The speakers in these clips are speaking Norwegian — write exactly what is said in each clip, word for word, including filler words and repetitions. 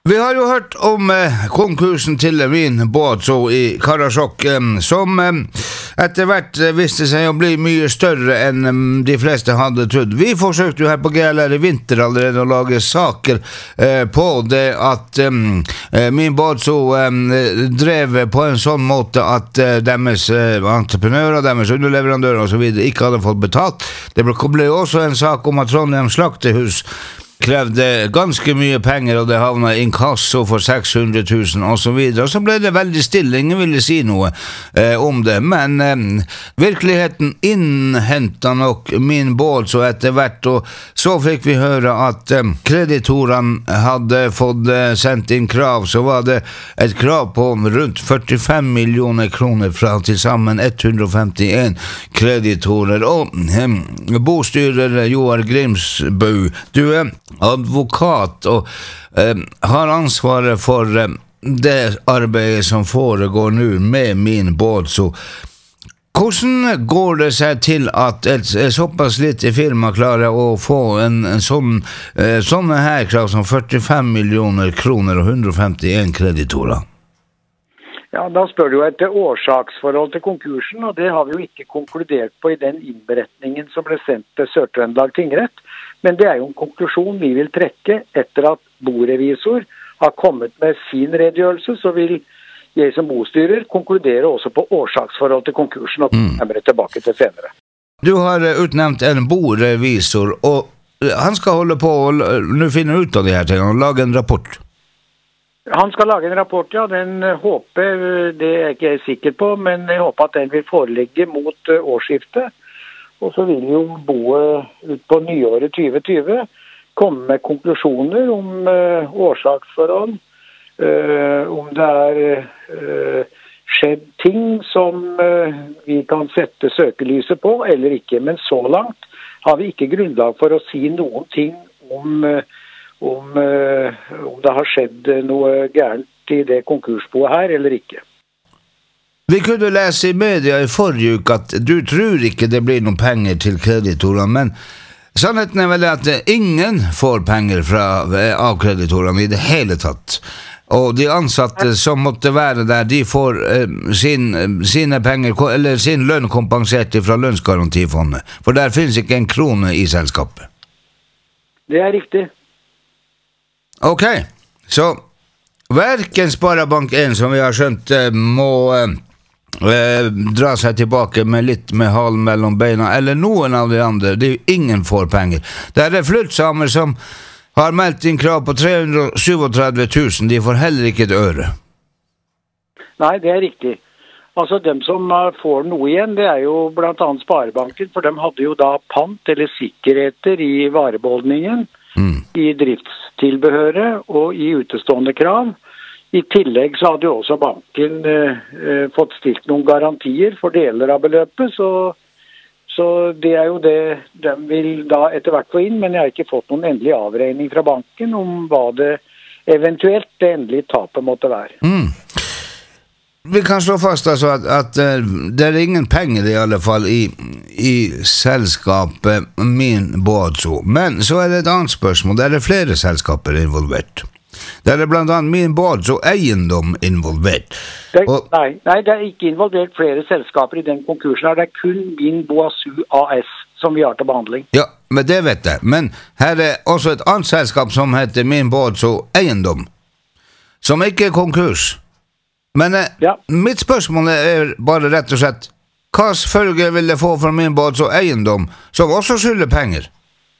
Vi har jo hørt om eh, konkursen til min båt så i Karasjok, eh, som eh, etter hvert eh, viste seg å bli mye større enn eh, de fleste hadde trodd. Vi forsøkte jo her på G L R i vinter allerede å lage saker eh, på det at eh, min båt så eh, drev på en sånn måte at eh, deres eh, entreprenører, deres underleverandører og så videre ikke hadde fått betalt. Det ble, ble også en sak om at Trondheim Slaktehus krevde ganske mye penger, og det havnet inkasso for seks hundre tusen og så videre, og så ble det veldig stille, ingen ville si noe eh, om det, men eh, virkeligheten innhentet nok min båt så etter hvert, og så fikk vi høre at eh, kreditorene hadde fått eh, sendt inn krav, så var det et krav på rundt førtifem millioner kroner fra til sammen hundre og femtien kreditorer, og eh, bostyrer Joar Grimsbø, du er advokat og eh, har ansvaret for eh, det arbeidet som foregår nå med min båt, så hvordan går det seg til at et, et såpass lite firma klarer å få en, en sånn, eh, sånne her krav som førtifem millioner kroner og hundre og femtien kreditorer? Ja, da spør du jo etter årsaksforhold til konkursen, og det har vi jo ikke konkludert på i den innberetningen som ble sendt til Sør-Trøndelag tingrett. Men det er jo en konklusjon vi vil trekke etter at borevisor har kommet med sin redegjørelse, så vil jeg som bostyrer konkludere også på årsaksforhold til konkursen, og kommer tilbake til senere. Du har utnevnt en borevisor, og han skal holde på å nå finne ut av de her tingene og lage en rapport. Han skal lage en rapport, ja. Den håper, det er ikke jeg sikker på, men jeg håper at den vil foreligge mot årsskiftet. Og så vil jo boet ut på nyåret tjue tjue komme med konklusjoner om uh, årsaksforhold, uh, om det er uh, skjedd ting som uh, vi kan sette søkelyset på, eller ikke. Men så langt har vi ikke grunnlag for å si noen ting om, uh, om, uh, om det har skjedd noe gærent i det konkursboet her, eller ikke. Vi kunne lese i media i forrige uke at du tror ikke det blir noen penger til kreditorene, men sannheten er vel at ingen får penger fra, av kreditorene i det hele tatt. Og de ansatte som måtte være der, de får eh, sin, sine penger, eller sin lønn kompensert fra lønnsgarantifondet, for der finnes ikke en krone i selskapet. Det er riktig. Ok, så hverken Sparebank en, som vi har skjønt, må Eh, dra seg tilbake med litt med halen mellom beina, eller noen av de andre, det er jo ingen får penger. Det er flyttsamer som har meldt inn krav på tre hundre og syttisju tusen, de får heller ikke et øre. Nei, det er riktig. Altså, dem som får noe igjen, det er jo blant annet Sparebanken, for de hadde jo da pant eller sikkerheter i varebeholdningen, mm. i driftstilbehøret og i utestående krav. I tillegg så hadde jo også banken eh, fått stilt noen garantier for deler av beløpet, så, så det er jo det de vil da etter hvert få inn, men jeg har ikke fått noen endelig avregning fra banken om hva det eventuelt det endelige tapet måtte være. Mm. Vi kan slå fast altså at, at uh, det er ingen penger i alle fall i, i selskapet min båt, men så er det et annet spørsmål, det er flere selskaper involvert. Det er blant annet min båt og eiendom involvert. Det, og, nei, nei, det er ikke involvert flere selskaper i den konkursen. Det er kun min Boasu A S som vi har til behandling. Ja, men det vet jeg. Men her er også et annet selskap som heter min båt og eiendom, som ikke er konkurs. Men ja. Mitt spørsmål er bare rett og slett, hva følge vil det få for min båt og eiendom, som også skylder penger?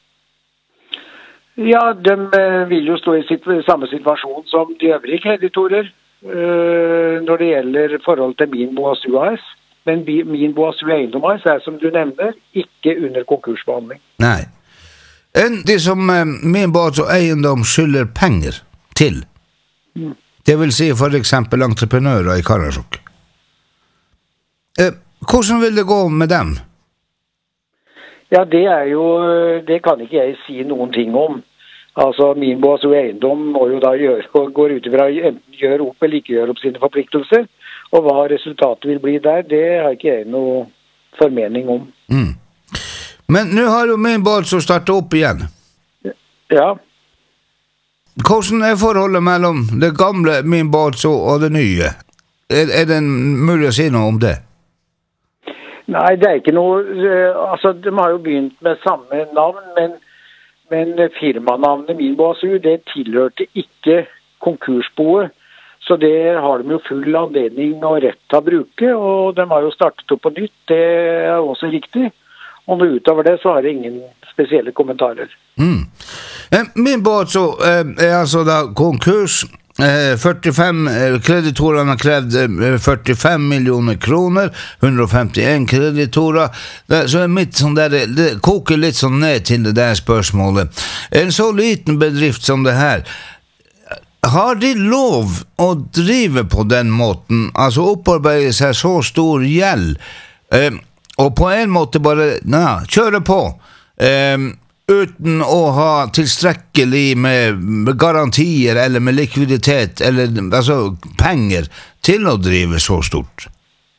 Ja, de vil jo stå i sitt, samme situasjon som de øvrige kreditorer øh, når det gjelder forhold til min Boasu A S. Men min Boasu Eiendom A S er, som du nevner, ikke under konkursbehandling. Nei. En de som uh, min båt og eiendom skylder penger til, mm. det vil si for eksempel entreprenører i Karasjok. Uh, hvordan vil det gå med dem? Ja, det er jo, det kan ikke jeg si noen ting om. Altså, min Boasu Eiendom må jo da gjøre, og går ut ifra enten gjøre opp eller ikke gjøre opp sine forpliktelser, og hva resultatet vil bli der, det har ikke jeg noe formening om. Mm. Men nå har jo min båt så startet opp igjen. Ja. hvordan er forholdet mellom det gamle Min Båt og det nye? Er, er det mulig å si noe om det? Nei, det er ikke noe, altså de har jo begynt med samme navn, men, men firmanavnet Min Båt det tilhørte ikke konkursboet, så det har de jo full anledning og rett til å bruke, og de har jo startet opp på nytt, det er også riktig. Og utover det så har det ingen spesielle kommentarer. Mm. Min Båt så er altså da konkurs. førtifem kreditorene har krevd førtifem millioner kroner, hundre og femtien kreditorer. Så er mitt sånn der, det koker litt sånn ned til det der spørsmålet. En så liten bedrift som det her, har de lov å drive på den måten, altså opparbeide seg så stor gjeld, eh, og på en måte bare na, kjøre på, eh, uten å ha tilstrekkelig med, med garantier eller med likviditet, eller altså penger, til å drive så stort?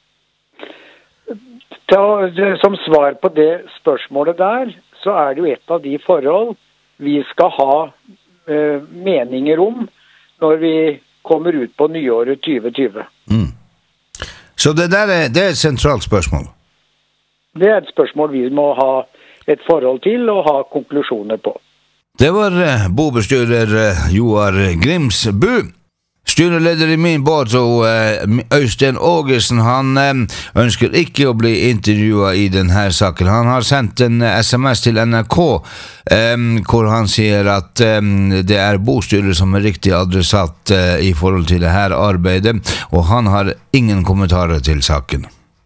Da, som svar på det spørsmålet der, så er det jo et av de forhold vi skal ha eh, meninger om, når vi kommer ut på nyåret tjue tjue. Mm. Så det der er, det er et sentralt spørsmål? Det er et spørsmål vi må ha et forhold til og ha konklusjoner på. Det var bobestyrer Joar Grimsbu. Styreleder i Min Båt og Øystein Ågesen, han ønsker ikke å bli intervjuet i denne saken. Han har sendt en sms til N R K hvor han sier at det er bostyret som er riktig adressat i forhold til det her arbeidet, og han har ingen kommentarer til saken.